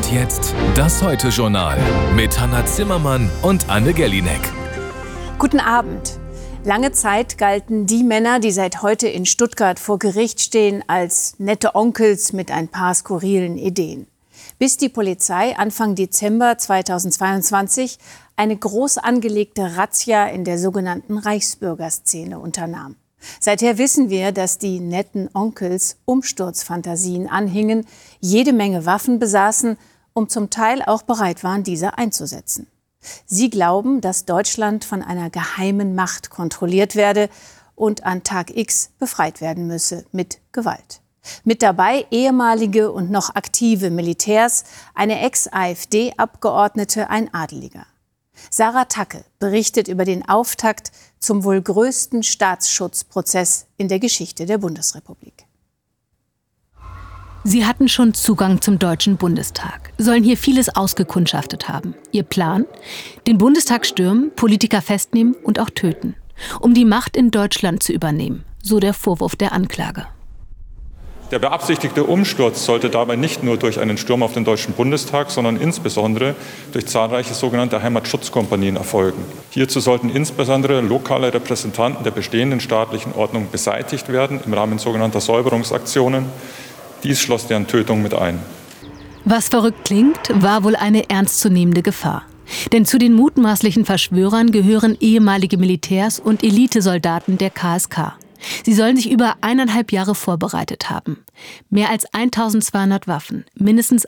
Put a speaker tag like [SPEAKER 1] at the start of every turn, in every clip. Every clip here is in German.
[SPEAKER 1] Und jetzt das Heute-Journal mit Hannah Zimmermann und Anne Gellinek.
[SPEAKER 2] Guten Abend. Lange Zeit galten die Männer, die seit heute in Stuttgart vor Gericht stehen, als nette Onkels mit ein paar skurrilen Ideen. Bis die Polizei Anfang Dezember 2022 eine groß angelegte Razzia in der sogenannten Reichsbürgerszene unternahm. Seither wissen wir, dass die netten Onkels Umsturzfantasien anhingen, jede Menge Waffen besaßen und zum Teil auch bereit waren, diese einzusetzen. Sie glauben, dass Deutschland von einer geheimen Macht kontrolliert werde und an Tag X befreit werden müsse mit Gewalt. Mit dabei ehemalige und noch aktive Militärs, eine Ex-AfD-Abgeordnete, ein Adeliger. Sarah Tacke berichtet über den Auftakt zum wohl größten Staatsschutzprozess in der Geschichte der Bundesrepublik.
[SPEAKER 3] Sie hatten schon Zugang zum Deutschen Bundestag, sollen hier vieles ausgekundschaftet haben. Ihr Plan? Den Bundestag stürmen, Politiker festnehmen und auch töten, um die Macht in Deutschland zu übernehmen, so der Vorwurf der Anklage.
[SPEAKER 4] Der beabsichtigte Umsturz sollte dabei nicht nur durch einen Sturm auf den Deutschen Bundestag, sondern insbesondere durch zahlreiche sogenannte Heimatschutzkompanien erfolgen. Hierzu sollten insbesondere lokale Repräsentanten der bestehenden staatlichen Ordnung beseitigt werden im Rahmen sogenannter Säuberungsaktionen. Dies schloss deren Tötung mit ein.
[SPEAKER 3] Was verrückt klingt, war wohl eine ernstzunehmende Gefahr. Denn zu den mutmaßlichen Verschwörern gehören ehemalige Militärs und Elitesoldaten der KSK. Sie sollen sich über 1,5 Jahre vorbereitet haben. Mehr als 1200 Waffen, mindestens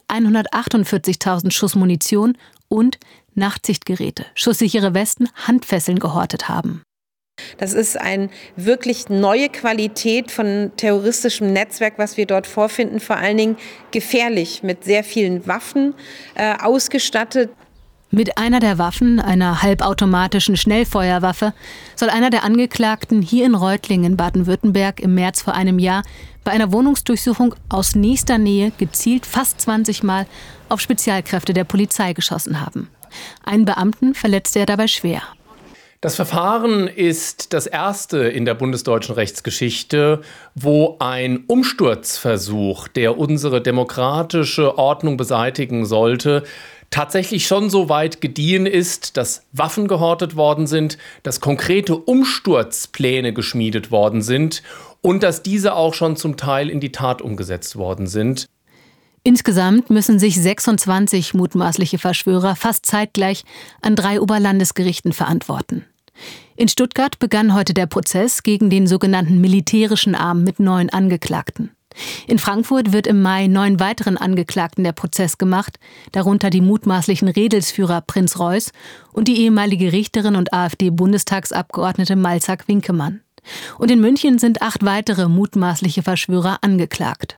[SPEAKER 3] 148.000 Schuss Munition und Nachtsichtgeräte, schusssichere Westen, Handfesseln gehortet haben.
[SPEAKER 5] Das ist eine wirklich neue Qualität von terroristischem Netzwerk, was wir dort vorfinden. Vor allen Dingen gefährlich, mit sehr vielen Waffen ausgestattet.
[SPEAKER 3] Mit einer der Waffen, einer halbautomatischen Schnellfeuerwaffe, soll einer der Angeklagten hier in Reutlingen, Baden-Württemberg, im März vor einem Jahr bei einer Wohnungsdurchsuchung aus nächster Nähe gezielt fast 20 Mal auf Spezialkräfte der Polizei geschossen haben. Einen Beamten verletzte er dabei schwer.
[SPEAKER 6] Das Verfahren ist das erste in der bundesdeutschen Rechtsgeschichte, wo ein Umsturzversuch, der unsere demokratische Ordnung beseitigen sollte, tatsächlich schon so weit gediehen ist, dass Waffen gehortet worden sind, dass konkrete Umsturzpläne geschmiedet worden sind und dass diese auch schon zum Teil in die Tat umgesetzt worden sind.
[SPEAKER 3] Insgesamt müssen sich 26 mutmaßliche Verschwörer fast zeitgleich an 3 Oberlandesgerichten verantworten. In Stuttgart begann heute der Prozess gegen den sogenannten militärischen Arm mit 9 Angeklagten. In Frankfurt wird im Mai 9 weiteren Angeklagten der Prozess gemacht, darunter die mutmaßlichen Redelsführer Prinz Reuß und die ehemalige Richterin und AfD-Bundestagsabgeordnete Malzack-Winkemann. Und in München sind 8 weitere mutmaßliche Verschwörer angeklagt.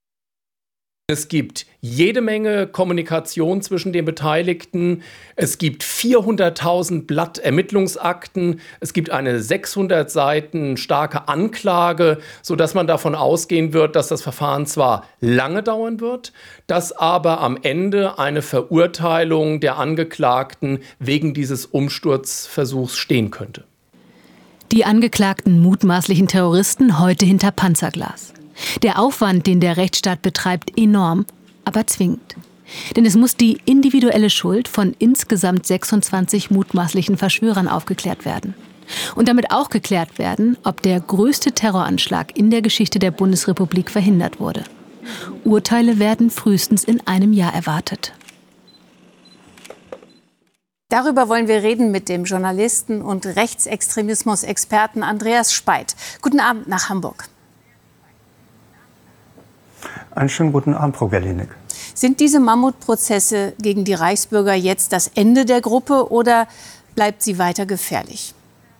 [SPEAKER 6] Es gibt jede Menge Kommunikation zwischen den Beteiligten. Es gibt 400.000 Blatt Ermittlungsakten. Es gibt eine 600 Seiten starke Anklage, sodass man davon ausgehen wird, dass das Verfahren zwar lange dauern wird, dass aber am Ende eine Verurteilung der Angeklagten wegen dieses Umsturzversuchs stehen könnte.
[SPEAKER 3] Die angeklagten mutmaßlichen Terroristen heute hinter Panzerglas. Der Aufwand, den der Rechtsstaat betreibt, enorm, aber zwingend. Denn es muss die individuelle Schuld von insgesamt 26 mutmaßlichen Verschwörern aufgeklärt werden. Und damit auch geklärt werden, ob der größte Terroranschlag in der Geschichte der Bundesrepublik verhindert wurde. Urteile werden frühestens in einem Jahr erwartet.
[SPEAKER 2] Darüber wollen wir reden mit dem Journalisten und Rechtsextremismus-Experten Andreas Speit. Guten Abend nach Hamburg.
[SPEAKER 7] Einen schönen guten Abend, Frau Gellinek.
[SPEAKER 2] Sind diese Mammutprozesse gegen die Reichsbürger jetzt das Ende der Gruppe oder bleibt sie weiter gefährlich?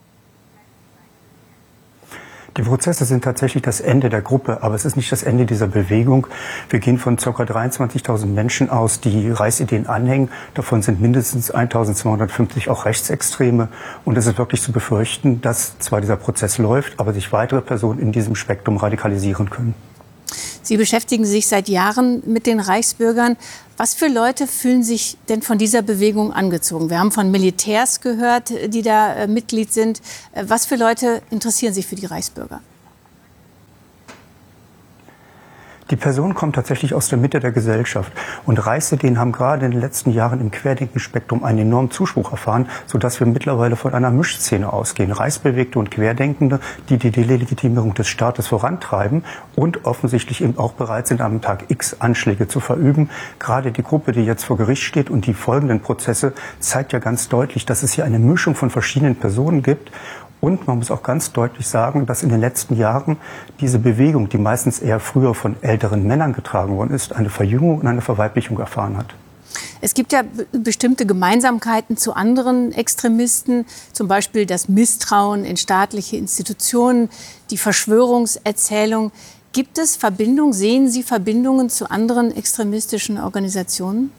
[SPEAKER 7] Die Prozesse sind tatsächlich das Ende der Gruppe, aber es ist nicht das Ende dieser Bewegung. Wir gehen von ca. 23.000 Menschen aus, die Reichsideen anhängen. Davon sind mindestens 1.250 auch Rechtsextreme. Und es ist wirklich zu befürchten, dass zwar dieser Prozess läuft, aber sich weitere Personen in diesem Spektrum radikalisieren können.
[SPEAKER 2] Sie beschäftigen sich seit Jahren mit den Reichsbürgern. Was für Leute fühlen sich denn von dieser Bewegung angezogen? Wir haben von Militärs gehört, die da Mitglied sind. Was für Leute interessieren sich für die Reichsbürger?
[SPEAKER 7] Die Person kommt tatsächlich aus der Mitte der Gesellschaft. Und Reichsideen haben gerade in den letzten Jahren im Querdenkenspektrum einen enormen Zuspruch erfahren, sodass wir mittlerweile von einer Mischszene ausgehen. Reichsbewegte und Querdenkende, die die Delegitimierung des Staates vorantreiben und offensichtlich eben auch bereit sind, am Tag X Anschläge zu verüben. Gerade die Gruppe, die jetzt vor Gericht steht und die folgenden Prozesse, zeigt ja ganz deutlich, dass es hier eine Mischung von verschiedenen Personen gibt. Und man muss auch ganz deutlich sagen, dass in den letzten Jahren diese Bewegung, die meistens eher früher von älteren Männern getragen worden ist, eine Verjüngung und eine Verweiblichung erfahren hat.
[SPEAKER 2] Es gibt ja bestimmte Gemeinsamkeiten zu anderen Extremisten, zum Beispiel das Misstrauen in staatliche Institutionen, die Verschwörungserzählung. Gibt es Verbindungen, sehen Sie Verbindungen zu anderen extremistischen Organisationen?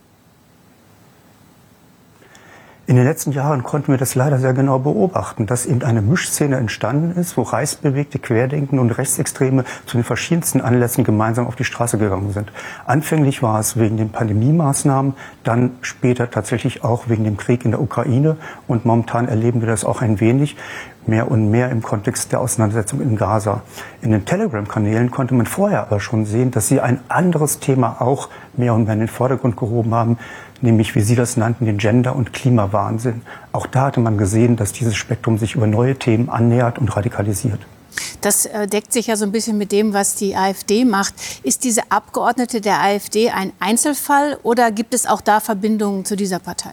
[SPEAKER 7] In den letzten Jahren konnten wir das leider sehr genau beobachten, dass eben eine Mischszene entstanden ist, wo Reichsbewegte, Querdenken und Rechtsextreme zu den verschiedensten Anlässen gemeinsam auf die Straße gegangen sind. Anfänglich war es wegen den Pandemiemaßnahmen, dann später tatsächlich auch wegen dem Krieg in der Ukraine und momentan erleben wir das auch ein wenig mehr und mehr im Kontext der Auseinandersetzung in Gaza. In den Telegram-Kanälen konnte man vorher aber schon sehen, dass sie ein anderes Thema auch mehr und mehr in den Vordergrund gehoben haben, nämlich, wie Sie das nannten, den Gender- und Klimawahnsinn. Auch da hatte man gesehen, dass dieses Spektrum sich über neue Themen annähert und radikalisiert.
[SPEAKER 2] Das deckt sich ja so ein bisschen mit dem, was die AfD macht. Ist diese Abgeordnete der AfD ein Einzelfall oder gibt es auch da Verbindungen zu dieser Partei?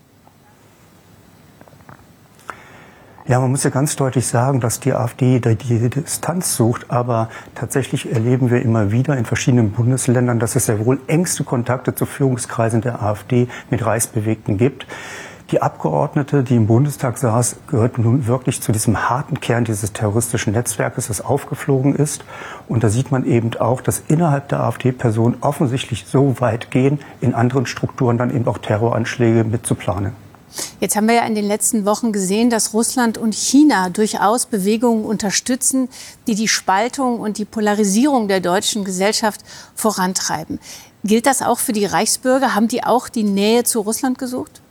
[SPEAKER 7] Ja, man muss ja ganz deutlich sagen, dass die AfD die Distanz sucht, aber tatsächlich erleben wir immer wieder in verschiedenen Bundesländern, dass es sehr wohl engste Kontakte zu Führungskreisen der AfD mit Reichsbewegten gibt. Die Abgeordnete, die im Bundestag saß, gehört nun wirklich zu diesem harten Kern dieses terroristischen Netzwerkes, das aufgeflogen ist. Und da sieht man eben auch, dass innerhalb der AfD Personen offensichtlich so weit gehen, in anderen Strukturen dann eben auch Terroranschläge mitzuplanen.
[SPEAKER 2] Jetzt haben wir ja in den letzten Wochen gesehen, dass Russland und China durchaus Bewegungen unterstützen, die die Spaltung und die Polarisierung der deutschen Gesellschaft vorantreiben. Gilt das auch für die Reichsbürger? Haben die auch die Nähe zu Russland gesucht?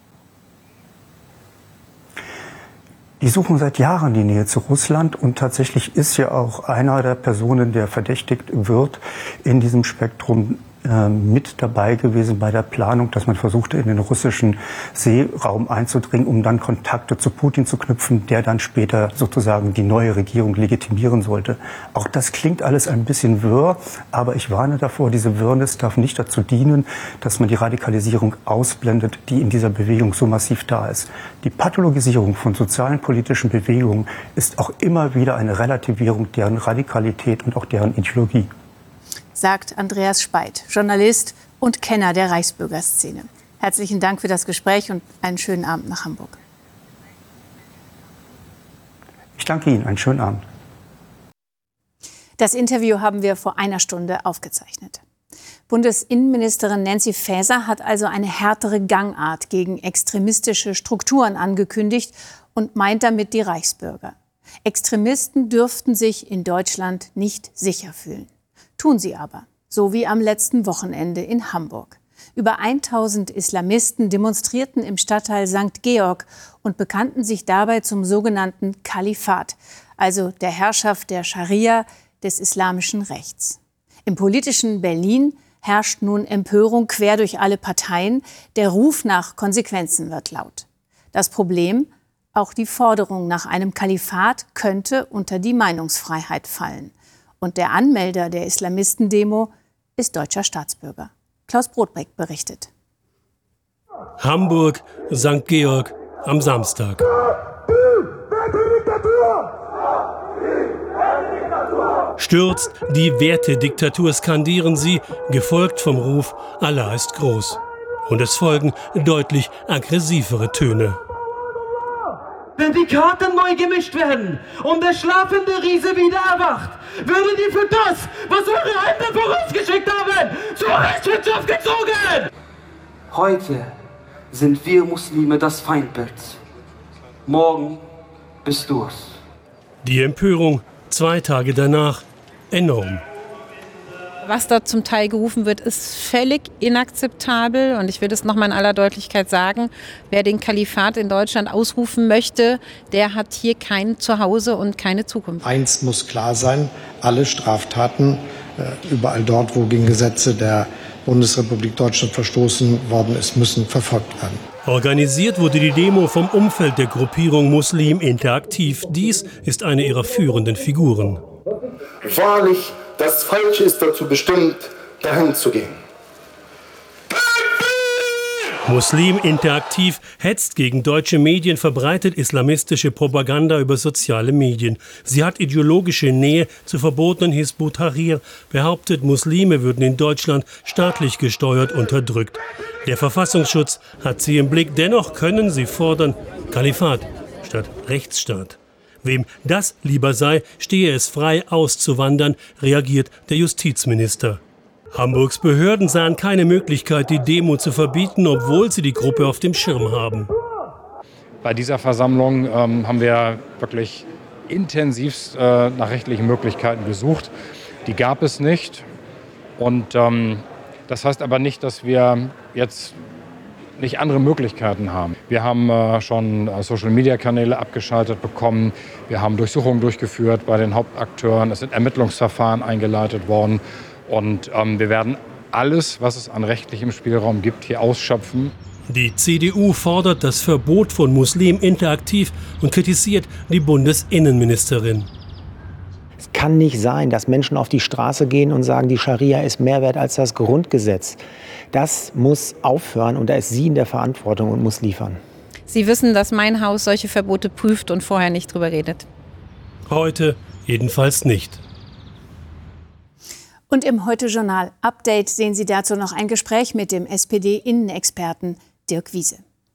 [SPEAKER 7] Die suchen seit Jahren die Nähe zu Russland und tatsächlich ist ja auch einer der Personen, der verdächtigt wird, in diesem Spektrum mit dabei gewesen bei der Planung, dass man versuchte, in den russischen Seeraum einzudringen, um dann Kontakte zu Putin zu knüpfen, der dann später sozusagen die neue Regierung legitimieren sollte. Auch das klingt alles ein bisschen wirr, aber ich warne davor, diese Wirrnis darf nicht dazu dienen, dass man die Radikalisierung ausblendet, die in dieser Bewegung so massiv da ist. Die Pathologisierung von sozialen politischen Bewegungen ist auch immer wieder eine Relativierung deren Radikalität und auch deren Ideologie.
[SPEAKER 2] Sagt Andreas Speit, Journalist und Kenner der Reichsbürgerszene. Herzlichen Dank für das Gespräch und einen schönen Abend nach Hamburg.
[SPEAKER 7] Ich danke Ihnen, einen schönen Abend.
[SPEAKER 2] Das Interview haben wir vor einer Stunde aufgezeichnet. Bundesinnenministerin Nancy Faeser hat also eine härtere Gangart gegen extremistische Strukturen angekündigt und meint damit die Reichsbürger. Extremisten dürften sich in Deutschland nicht sicher fühlen. Tun sie aber, so wie am letzten Wochenende in Hamburg. Über 1000 Islamisten demonstrierten im Stadtteil St. Georg und bekannten sich dabei zum sogenannten Kalifat, also der Herrschaft der Scharia, des islamischen Rechts. Im politischen Berlin herrscht nun Empörung quer durch alle Parteien. Der Ruf nach Konsequenzen wird laut. Das Problem? Auch die Forderung nach einem Kalifat könnte unter die Meinungsfreiheit fallen. Und der Anmelder der Islamisten-Demo ist deutscher Staatsbürger. Klaus Brodbeck berichtet.
[SPEAKER 8] Hamburg, St. Georg am Samstag. Stürzt die Wertediktatur, skandieren sie, gefolgt vom Ruf, Allah ist groß. Und es folgen deutlich aggressivere Töne.
[SPEAKER 9] Wenn die Karten neu gemischt werden und der schlafende Riese wieder erwacht, würdet ihr für das, was eure Eltern vorausgeschickt haben, zur Rechtswirtschaft gezogen! Heute sind wir Muslime das Feindbild. Morgen bist du es.
[SPEAKER 8] Die Empörung 2 Tage danach enorm.
[SPEAKER 5] Was dort zum Teil gerufen wird, ist völlig inakzeptabel. Und ich will das nochmal in aller Deutlichkeit sagen. Wer den Kalifat in Deutschland ausrufen möchte, der hat hier kein Zuhause und keine Zukunft.
[SPEAKER 10] Eins muss klar sein, alle Straftaten überall dort, wo gegen Gesetze der Bundesrepublik Deutschland verstoßen worden ist, müssen verfolgt werden.
[SPEAKER 8] Organisiert wurde die Demo vom Umfeld der Gruppierung Muslim Interaktiv. Dies ist eine ihrer führenden Figuren.
[SPEAKER 11] Wahrlich, das Falsche ist dazu bestimmt, dahin zu gehen.
[SPEAKER 8] Muslim Interaktiv hetzt gegen deutsche Medien, verbreitet islamistische Propaganda über soziale Medien. Sie hat ideologische Nähe zur verbotenen Hizb ut-Tahrir, behauptet, Muslime würden in Deutschland staatlich gesteuert unterdrückt. Der Verfassungsschutz hat sie im Blick, dennoch können sie fordern Kalifat statt Rechtsstaat. Wem das lieber sei, stehe es frei auszuwandern, reagiert der Justizminister. Hamburgs Behörden sahen keine Möglichkeit, die Demo zu verbieten, obwohl sie die Gruppe auf dem Schirm haben.
[SPEAKER 12] Bei dieser Versammlung haben wir wirklich intensivst nach rechtlichen Möglichkeiten gesucht. Die gab es nicht. Und das heißt aber nicht, dass wir jetzt nicht andere Möglichkeiten haben. Wir haben schon Social-Media-Kanäle abgeschaltet bekommen. Wir haben Durchsuchungen durchgeführt bei den Hauptakteuren. Es sind Ermittlungsverfahren eingeleitet worden. Und wir werden alles, was es an rechtlichem Spielraum gibt, hier ausschöpfen.
[SPEAKER 8] Die CDU fordert das Verbot von Muslim Interaktiv und kritisiert die Bundesinnenministerin.
[SPEAKER 13] Es kann nicht sein, dass Menschen auf die Straße gehen und sagen, die Scharia ist mehr wert als das Grundgesetz. Das muss aufhören und da ist sie in der Verantwortung und muss liefern.
[SPEAKER 5] Sie wissen, dass mein Haus solche Verbote prüft und vorher nicht drüber redet.
[SPEAKER 8] Heute jedenfalls nicht.
[SPEAKER 2] Und im Heute-Journal-Update sehen Sie dazu noch ein Gespräch mit dem SPD-Innenexperten Dirk Wiese.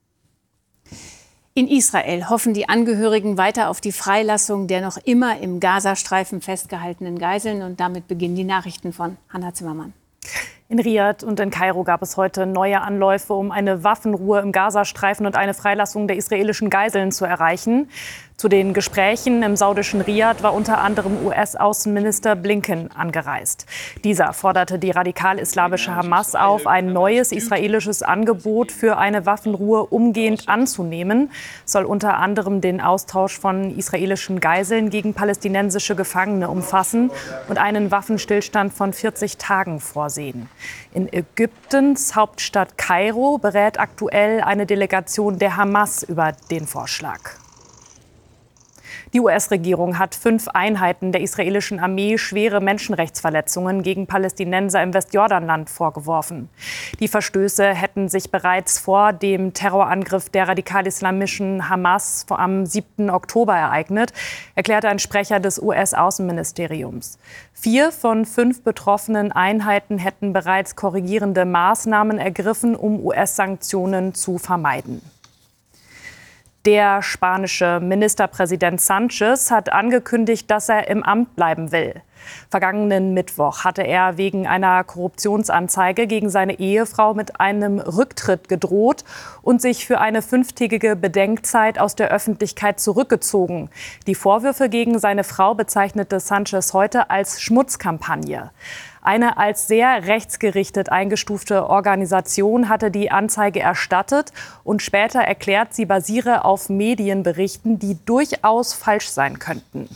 [SPEAKER 2] In Israel hoffen die Angehörigen weiter auf die Freilassung der noch immer im Gazastreifen festgehaltenen Geiseln. Und damit beginnen die Nachrichten von Hanna Zimmermann.
[SPEAKER 14] In Riad und in Kairo gab es heute neue Anläufe, um eine Waffenruhe im Gazastreifen und eine Freilassung der israelischen Geiseln zu erreichen. Zu den Gesprächen im saudischen Riad war unter anderem US-Außenminister Blinken angereist. Dieser forderte die radikal-islamische Hamas auf, ein neues israelisches Angebot für eine Waffenruhe umgehend anzunehmen. Soll unter anderem den Austausch von israelischen Geiseln gegen palästinensische Gefangene umfassen und einen Waffenstillstand von 40 Tagen vorsehen. In Ägyptens Hauptstadt Kairo berät aktuell eine Delegation der Hamas über den Vorschlag. Die US-Regierung hat 5 Einheiten der israelischen Armee schwere Menschenrechtsverletzungen gegen Palästinenser im Westjordanland vorgeworfen. Die Verstöße hätten sich bereits vor dem Terrorangriff der radikal-islamischen Hamas am 7. Oktober ereignet, erklärte ein Sprecher des US-Außenministeriums. 4 von 5 betroffenen Einheiten hätten bereits korrigierende Maßnahmen ergriffen, um US-Sanktionen zu vermeiden. Der spanische Ministerpräsident Sánchez hat angekündigt, dass er im Amt bleiben will. Vergangenen Mittwoch hatte er wegen einer Korruptionsanzeige gegen seine Ehefrau mit einem Rücktritt gedroht und sich für eine 5-tägige Bedenkzeit aus der Öffentlichkeit zurückgezogen. Die Vorwürfe gegen seine Frau bezeichnete Sánchez heute als Schmutzkampagne. Eine als sehr rechtsgerichtet eingestufte Organisation hatte die Anzeige erstattet und später erklärt, sie basiere auf Medienberichten, die durchaus falsch sein könnten.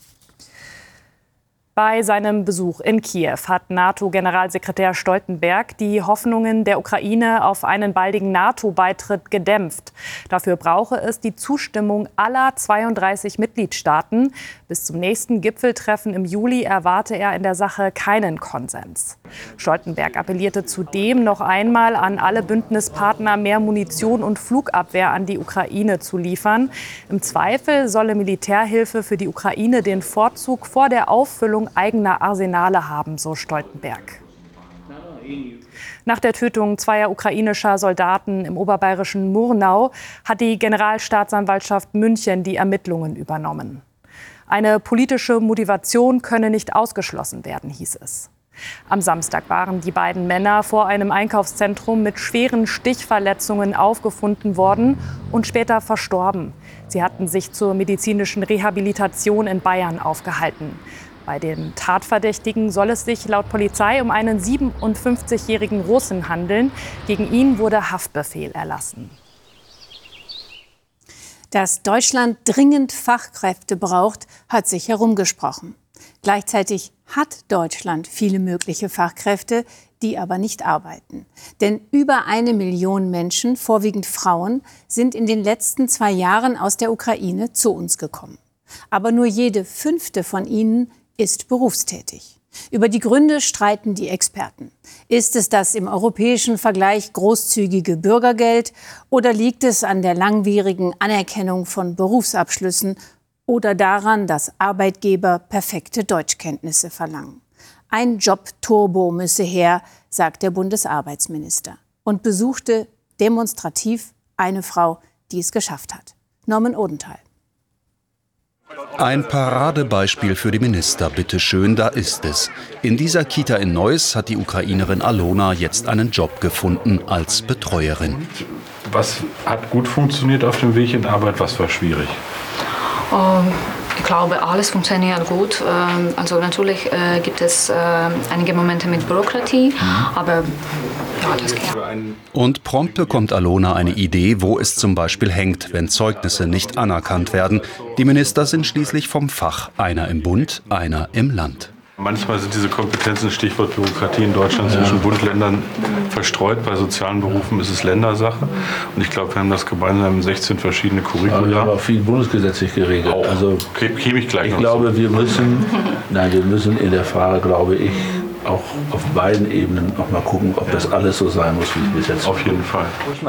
[SPEAKER 14] Bei seinem Besuch in Kiew hat NATO-Generalsekretär Stoltenberg die Hoffnungen der Ukraine auf einen baldigen NATO-Beitritt gedämpft. Dafür brauche es die Zustimmung aller 32 Mitgliedstaaten. Bis zum nächsten Gipfeltreffen im Juli erwarte er in der Sache keinen Konsens. Stoltenberg appellierte zudem noch einmal an alle Bündnispartner, mehr Munition und Flugabwehr an die Ukraine zu liefern. Im Zweifel solle Militärhilfe für die Ukraine den Vorzug vor der Auffüllung eigener Arsenale haben, so Stoltenberg. Nach der Tötung 2 ukrainischer Soldaten im oberbayerischen Murnau hat die Generalstaatsanwaltschaft München die Ermittlungen übernommen. Eine politische Motivation könne nicht ausgeschlossen werden, hieß es. Am Samstag waren die beiden Männer vor einem Einkaufszentrum mit schweren Stichverletzungen aufgefunden worden und später verstorben. Sie hatten sich zur medizinischen Rehabilitation in Bayern aufgehalten. Bei den Tatverdächtigen soll es sich laut Polizei um einen 57-jährigen Russen handeln. Gegen ihn wurde Haftbefehl erlassen.
[SPEAKER 2] Dass Deutschland dringend Fachkräfte braucht, hat sich herumgesprochen. Gleichzeitig hat Deutschland viele mögliche Fachkräfte, die aber nicht arbeiten. Denn über 1 Million Menschen, vorwiegend Frauen, sind in den letzten 2 Jahren aus der Ukraine zu uns gekommen. Aber nur jede 5. von ihnen ist berufstätig. Über die Gründe streiten die Experten. Ist es das im europäischen Vergleich großzügige Bürgergeld oder liegt es an der langwierigen Anerkennung von Berufsabschlüssen oder daran, dass Arbeitgeber perfekte Deutschkenntnisse verlangen? Ein Jobturbo müsse her, sagt der Bundesarbeitsminister und besuchte demonstrativ eine Frau, die es geschafft hat. Norman Odenthal.
[SPEAKER 15] Ein Paradebeispiel für die Minister, bitteschön, da ist es. In dieser Kita in Neuss hat die Ukrainerin Alona jetzt einen Job gefunden als Betreuerin.
[SPEAKER 16] Was hat gut funktioniert auf dem Weg in Arbeit, was war schwierig?
[SPEAKER 17] Ich glaube, alles funktioniert gut. Also natürlich gibt es einige Momente mit Bürokratie, aber ja, das geht.
[SPEAKER 15] Und prompt bekommt Alona eine Idee, wo es zum Beispiel hängt, wenn Zeugnisse nicht anerkannt werden. Die Minister sind schließlich vom Fach, einer im Bund, einer im Land.
[SPEAKER 16] Manchmal sind diese Kompetenzen, Stichwort Bürokratie in Deutschland, zwischen Bund und Ländern verstreut. Bei sozialen Berufen ist es Ländersache. Und ich glaube, wir haben das gemeinsam in 16 verschiedene Curricula.
[SPEAKER 18] Wir haben auch viel bundesgesetzlich geregelt.
[SPEAKER 16] Auch. Also käme ich gleich noch.
[SPEAKER 18] Ich glaube, wir müssen in der Frage, glaube ich, auch auf beiden Ebenen noch mal gucken, ob das alles so sein muss, wie es bis jetzt.
[SPEAKER 16] Auf jeden Fall.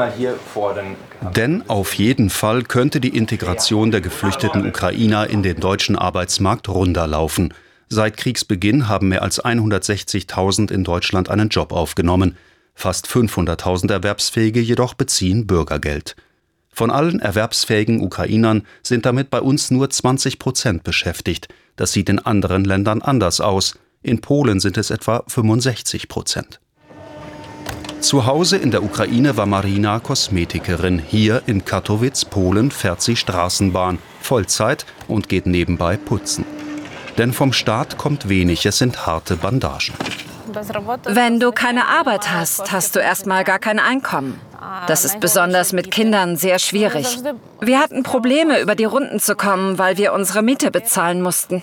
[SPEAKER 15] Denn auf jeden Fall könnte die Integration der geflüchteten Ukrainer in den deutschen Arbeitsmarkt runder laufen. Seit Kriegsbeginn haben mehr als 160.000 in Deutschland einen Job aufgenommen. Fast 500.000 Erwerbsfähige jedoch beziehen Bürgergeld. Von allen erwerbsfähigen Ukrainern sind damit bei uns nur 20% beschäftigt. Das sieht in anderen Ländern anders aus. In Polen sind es etwa 65%. Zu Hause in der Ukraine war Marina Kosmetikerin. Hier in Katowice, Polen, fährt sie Straßenbahn, Vollzeit und geht nebenbei putzen. Denn vom Staat kommt wenig, es sind harte Bandagen.
[SPEAKER 19] Wenn du keine Arbeit hast, hast du erstmal gar kein Einkommen. Das ist besonders mit Kindern sehr schwierig. Wir hatten Probleme, über die Runden zu kommen, weil wir unsere Miete bezahlen mussten.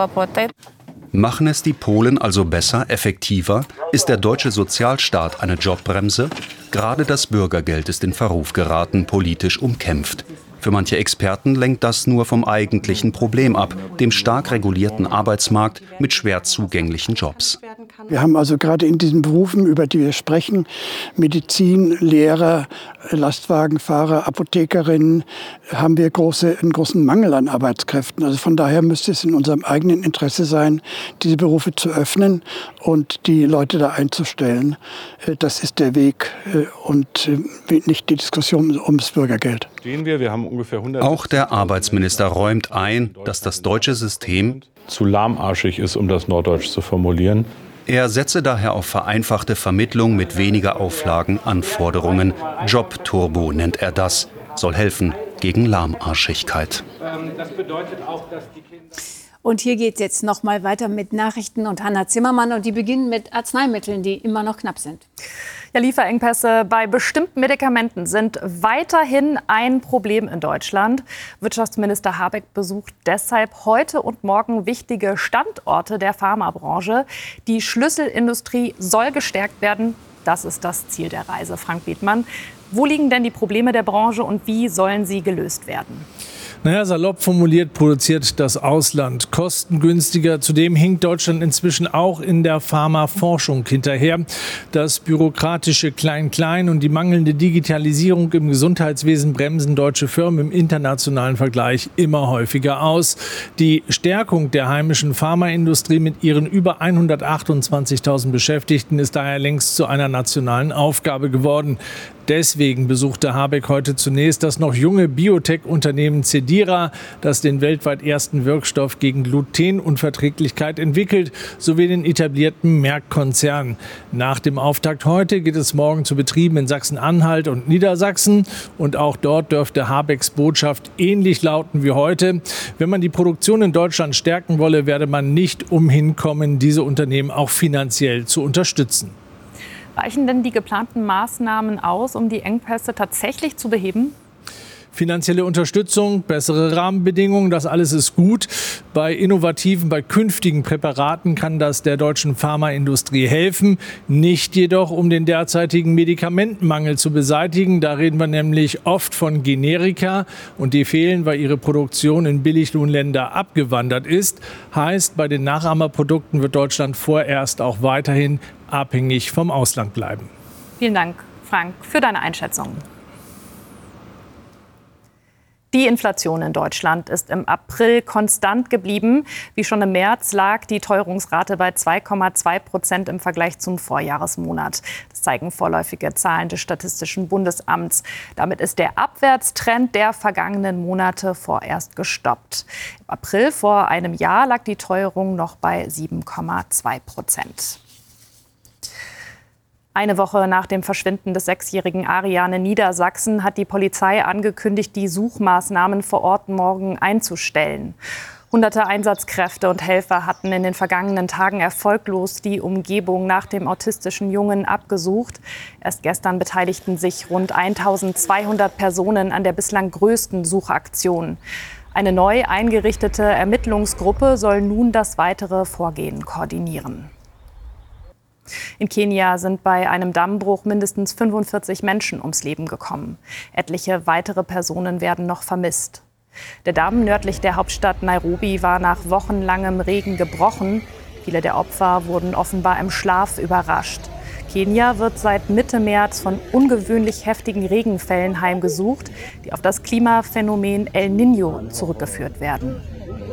[SPEAKER 15] Machen es die Polen also besser, effektiver? Ist der deutsche Sozialstaat eine Jobbremse? Gerade das Bürgergeld ist in Verruf geraten, politisch umkämpft. Für manche Experten lenkt das nur vom eigentlichen Problem ab, dem stark regulierten Arbeitsmarkt mit schwer zugänglichen Jobs.
[SPEAKER 20] Wir haben also gerade in diesen Berufen, über die wir sprechen, Medizin, Lehrer, Lastwagenfahrer, Apothekerinnen, haben wir einen großen Mangel an Arbeitskräften. Also von daher müsste es in unserem eigenen Interesse sein, diese Berufe zu öffnen und die Leute da einzustellen. Das ist der Weg und nicht die Diskussion ums Bürgergeld.
[SPEAKER 16] Wir haben ungefähr 100.
[SPEAKER 15] Auch der Arbeitsminister räumt ein, dass das deutsche System
[SPEAKER 16] zu lahmarschig ist, um das norddeutsch zu formulieren.
[SPEAKER 15] Er setze daher auf vereinfachte Vermittlung mit weniger Auflagen, Anforderungen. Jobturbo nennt er das. Soll helfen gegen Lahmarschigkeit.
[SPEAKER 2] Das bedeutet auch, dass die Kinder. Und hier geht es jetzt noch mal weiter mit Nachrichten und Hanna Zimmermann. Und die beginnen mit Arzneimitteln, die immer noch knapp sind.
[SPEAKER 14] Ja, Lieferengpässe bei bestimmten Medikamenten sind weiterhin ein Problem in Deutschland. Wirtschaftsminister Habeck besucht deshalb heute und morgen wichtige Standorte der Pharmabranche. Die Schlüsselindustrie soll gestärkt werden. Das ist das Ziel der Reise. Frank Bethmann, wo liegen denn die Probleme der Branche und wie sollen sie gelöst werden?
[SPEAKER 21] Naja, salopp formuliert produziert das Ausland kostengünstiger. Zudem hinkt Deutschland inzwischen auch in der Pharmaforschung hinterher. Das bürokratische Klein-Klein und die mangelnde Digitalisierung im Gesundheitswesen bremsen deutsche Firmen im internationalen Vergleich immer häufiger aus. Die Stärkung der heimischen Pharmaindustrie mit ihren über 128.000 Beschäftigten ist daher längst zu einer nationalen Aufgabe geworden. Deswegen besuchte Habeck heute zunächst das noch junge Biotech-Unternehmen Cedira, das den weltweit ersten Wirkstoff gegen Glutenunverträglichkeit entwickelt, sowie den etablierten Merck-Konzern. Nach dem Auftakt heute geht es morgen zu Betrieben in Sachsen-Anhalt und Niedersachsen. Und auch dort dürfte Habecks Botschaft ähnlich lauten wie heute. Wenn man die Produktion in Deutschland stärken wolle, werde man nicht umhin kommen, diese Unternehmen auch finanziell zu unterstützen.
[SPEAKER 14] Reichen denn die geplanten Maßnahmen aus, um die Engpässe tatsächlich zu beheben?
[SPEAKER 21] Finanzielle Unterstützung, bessere Rahmenbedingungen, das alles ist gut. Bei innovativen, bei künftigen Präparaten kann das der deutschen Pharmaindustrie helfen. Nicht jedoch, um den derzeitigen Medikamentenmangel zu beseitigen. Da reden wir nämlich oft von Generika und die fehlen, weil ihre Produktion in Billiglohnländer abgewandert ist. Heißt, bei den Nachahmerprodukten wird Deutschland vorerst auch weiterhin abhängig vom Ausland bleiben.
[SPEAKER 14] Vielen Dank, Frank, für deine Einschätzung. Die Inflation in Deutschland ist im April konstant geblieben. Wie schon im März lag die Teuerungsrate bei 2,2% im Vergleich zum Vorjahresmonat. Das zeigen vorläufige Zahlen des Statistischen Bundesamts. Damit ist der Abwärtstrend der vergangenen Monate vorerst gestoppt. Im April vor einem Jahr lag die Teuerung noch bei 7,2%. Eine Woche nach dem Verschwinden des 6-jährigen Arian in Niedersachsen hat die Polizei angekündigt, die Suchmaßnahmen vor Ort morgen einzustellen. Hunderte Einsatzkräfte und Helfer hatten in den vergangenen Tagen erfolglos die Umgebung nach dem autistischen Jungen abgesucht. Erst gestern beteiligten sich rund 1.200 Personen an der bislang größten Suchaktion. Eine neu eingerichtete Ermittlungsgruppe soll nun das weitere Vorgehen koordinieren. In Kenia sind bei einem Dammbruch mindestens 45 Menschen ums Leben gekommen. Etliche weitere Personen werden noch vermisst. Der Damm nördlich der Hauptstadt Nairobi war nach wochenlangem Regen gebrochen. Viele der Opfer wurden offenbar im Schlaf überrascht. Kenia wird seit Mitte März von ungewöhnlich heftigen Regenfällen heimgesucht, die auf das Klimaphänomen El Niño zurückgeführt werden.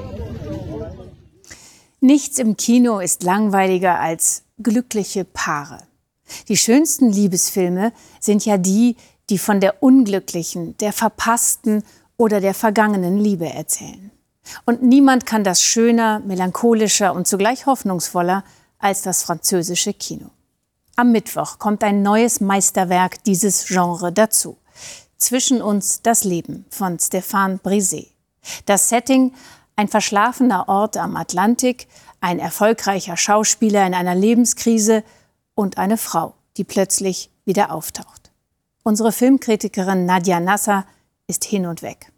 [SPEAKER 2] Nichts im Kino ist langweiliger als glückliche Paare. Die schönsten Liebesfilme sind ja die, die von der unglücklichen, der verpassten oder der vergangenen Liebe erzählen. Und niemand kann das schöner, melancholischer und zugleich hoffnungsvoller als das französische Kino. Am Mittwoch kommt ein neues Meisterwerk dieses Genres dazu. Zwischen uns das Leben von Stéphane Brisé. Das Setting: ein verschlafener Ort am Atlantik, ein erfolgreicher Schauspieler in einer Lebenskrise und eine Frau, die plötzlich wieder auftaucht. Unsere Filmkritikerin Nadja Nasser ist hin und weg.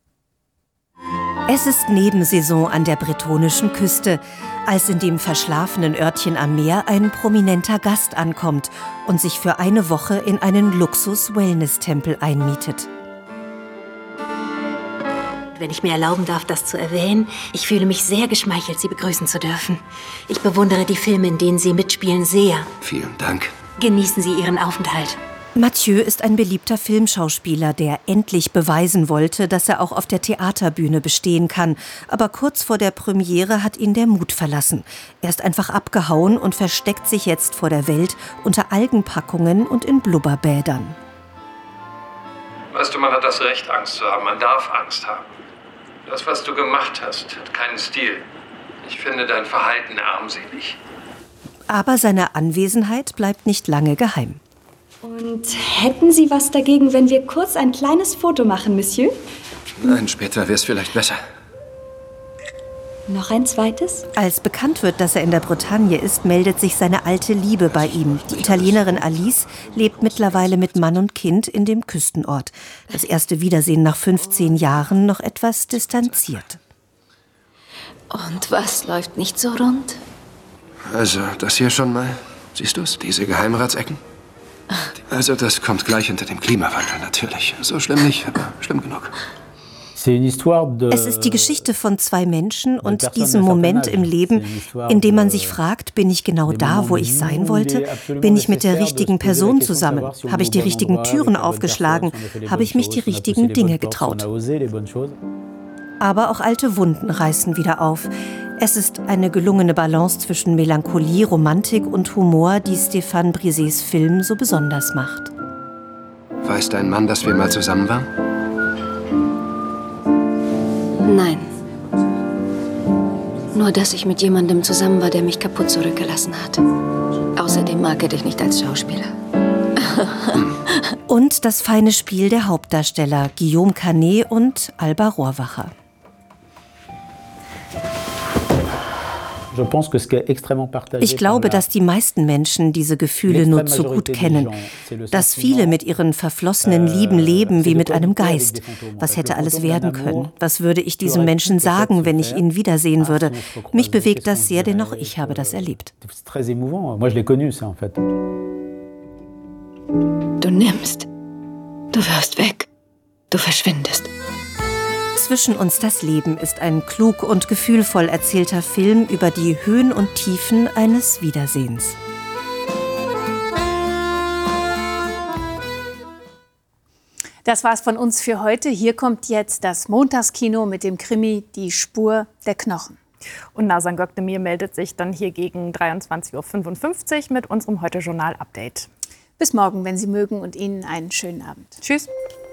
[SPEAKER 1] Es ist Nebensaison an der bretonischen Küste, als in dem verschlafenen Örtchen am Meer ein prominenter Gast ankommt und sich für eine Woche in einen Luxus-Wellness-Tempel einmietet.
[SPEAKER 22] Wenn ich mir erlauben darf, das zu erwähnen, ich fühle mich sehr geschmeichelt, Sie begrüßen zu dürfen. Ich bewundere die Filme, in denen Sie mitspielen, sehr.
[SPEAKER 23] Vielen Dank.
[SPEAKER 22] Genießen Sie Ihren Aufenthalt.
[SPEAKER 1] Mathieu ist ein beliebter Filmschauspieler, der endlich beweisen wollte, dass er auch auf der Theaterbühne bestehen kann. Aber kurz vor der Premiere hat ihn der Mut verlassen. Er ist einfach abgehauen und versteckt sich jetzt vor der Welt unter Algenpackungen und in Blubberbädern.
[SPEAKER 24] Weißt du, man hat das Recht, Angst zu haben. Man darf Angst haben. Das, was du gemacht hast, hat keinen Stil. Ich finde dein Verhalten armselig.
[SPEAKER 1] Aber seine Anwesenheit bleibt nicht lange geheim.
[SPEAKER 25] Und hätten Sie was dagegen, wenn wir kurz ein kleines Foto machen, Monsieur?
[SPEAKER 23] Nein, später wäre es vielleicht besser.
[SPEAKER 25] Noch ein zweites?
[SPEAKER 1] Als bekannt wird, dass er in der Bretagne ist, meldet sich seine alte Liebe bei ihm. Die Italienerin Alice lebt mittlerweile mit Mann und Kind in dem Küstenort. Das erste Wiedersehen nach 15 Jahren noch etwas distanziert.
[SPEAKER 22] Und was läuft nicht so rund?
[SPEAKER 23] Also, das hier schon mal. Siehst du es? Diese Geheimratsecken? Also, das kommt gleich hinter dem Klimawandel, natürlich. So schlimm nicht, aber schlimm genug.
[SPEAKER 1] Es ist die Geschichte von zwei Menschen und diesem Moment im Leben, in dem man sich fragt, bin ich genau da, wo ich sein wollte? Bin ich mit der richtigen Person zusammen? Habe ich die richtigen Türen aufgeschlagen? Habe ich mich die richtigen Dinge getraut? Aber auch alte Wunden reißen wieder auf. Es ist eine gelungene Balance zwischen Melancholie, Romantik und Humor, die Stéphane Brisés Film so besonders macht.
[SPEAKER 23] Weiß dein Mann, dass wir mal zusammen waren?
[SPEAKER 22] Nein. Nur, dass ich mit jemandem zusammen war, der mich kaputt zurückgelassen hat. Außerdem mag er dich nicht als Schauspieler.
[SPEAKER 1] Und das feine Spiel der Hauptdarsteller Guillaume Canet und Alba Rohrwacher. Ich glaube, dass die meisten Menschen diese Gefühle nur zu gut kennen. Dass viele mit ihren verflossenen Lieben leben wie mit einem Geist. Was hätte alles werden können? Was würde ich diesen Menschen sagen, wenn ich ihn wiedersehen würde? Mich bewegt das sehr, denn auch ich habe das erlebt.
[SPEAKER 22] Du nimmst. Du wirst weg. Du verschwindest.
[SPEAKER 1] Zwischen uns das Leben ist ein klug und gefühlvoll erzählter Film über die Höhen und Tiefen eines Wiedersehens.
[SPEAKER 2] Das war's von uns für heute. Hier kommt jetzt das Montagskino mit dem Krimi Die Spur der Knochen.
[SPEAKER 14] Und Nazan Gökdemir meldet sich dann hier gegen 23:55 Uhr mit unserem Heute-Journal-Update.
[SPEAKER 2] Bis morgen, wenn Sie mögen, und Ihnen einen schönen Abend.
[SPEAKER 14] Tschüss.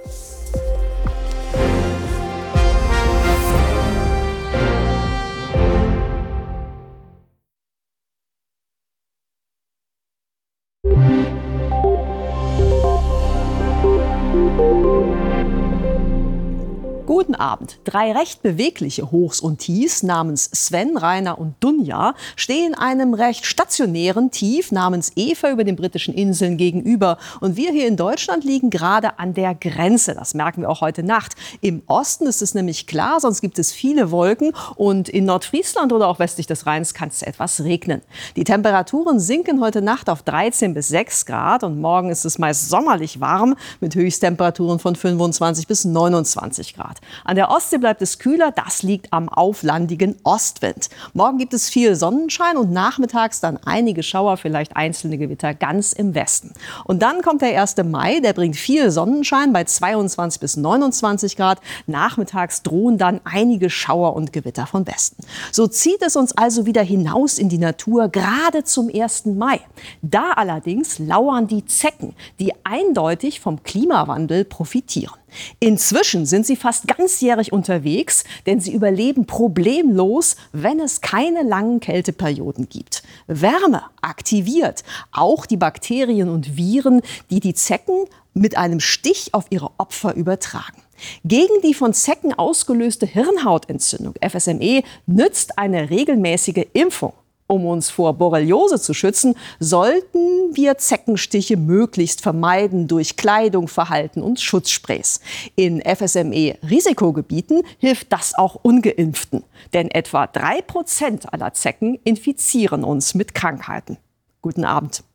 [SPEAKER 3] Guten Abend. 3 recht bewegliche Hochs und Tiefs namens Sven, Rainer und Dunja stehen einem recht stationären Tief namens Eva über den britischen Inseln gegenüber. Und wir hier in Deutschland liegen gerade an der Grenze. Das merken wir auch heute Nacht. Im Osten ist es nämlich klar, sonst gibt es viele Wolken. Und in Nordfriesland oder auch westlich des Rheins kann es etwas regnen. Die Temperaturen sinken heute Nacht auf 13 bis 6 Grad. Und morgen ist es meist sommerlich warm mit Höchsttemperaturen von 25 bis 29 Grad. An der Ostsee bleibt es kühler, das liegt am auflandigen Ostwind. Morgen gibt es viel Sonnenschein und nachmittags dann einige Schauer, vielleicht einzelne Gewitter ganz im Westen. Und dann kommt der 1. Mai, der bringt viel Sonnenschein bei 22 bis 29 Grad. Nachmittags drohen dann einige Schauer und Gewitter von Westen. So zieht es uns also wieder hinaus in die Natur, gerade zum 1. Mai. Da allerdings lauern die Zecken, die eindeutig vom Klimawandel profitieren. Inzwischen sind sie fast ganzjährig unterwegs, denn sie überleben problemlos, wenn es keine langen Kälteperioden gibt. Wärme aktiviert auch die Bakterien und Viren, die die Zecken mit einem Stich auf ihre Opfer übertragen. Gegen die von Zecken ausgelöste Hirnhautentzündung, FSME, nützt eine regelmäßige Impfung. Um uns vor Borreliose zu schützen, sollten wir Zeckenstiche möglichst vermeiden durch Kleidung, Verhalten und Schutzsprays. In FSME-Risikogebieten hilft das auch Ungeimpften. Denn etwa 3% aller Zecken infizieren uns mit Krankheiten. Guten Abend.